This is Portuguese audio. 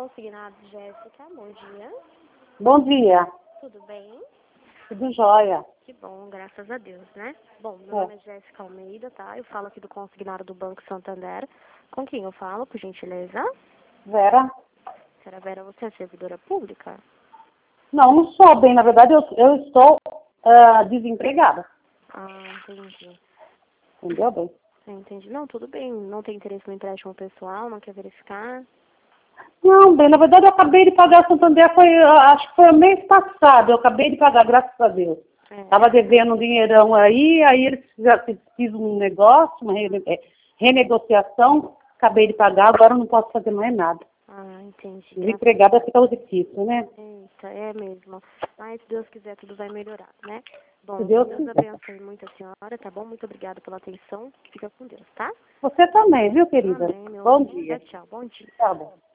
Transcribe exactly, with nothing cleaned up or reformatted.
Consignado, Jéssica, bom dia. Bom dia. Tudo bem? Tudo jóia. Que bom, graças a Deus, né? Bom, meu É. nome é Jéssica Almeida, tá? Eu falo aqui do consignado do Banco Santander. Com quem eu falo, por gentileza? Vera? Senhora Vera, você é servidora pública? Não, não sou bem. Na verdade, eu, eu estou ah, desempregada. Ah, entendi. Entendeu bem? Entendi. Não, tudo bem. Não tem interesse no empréstimo pessoal, não quer verificar? Não, bem, na verdade eu acabei de pagar Santander, foi, eu acho que foi o mês passado, eu acabei de pagar, graças a Deus. É. Tava devendo um dinheirão aí, aí eles já fiz um negócio, uma rene- eh, renegociação, acabei de pagar, agora eu não posso fazer mais nada. Ah, entendi. Desempregada fica difícil, né? Eita, é mesmo. Mas se Deus quiser, tudo vai melhorar, né? Bom, Se que Deus Deus quiser. abençoe muito a senhora, tá bom? Muito obrigada pela atenção. Fica com Deus, tá? Você também, viu, querida? Amém, meu Bom anjo. dia. Tchau, tchau. Bom dia. Tá bom.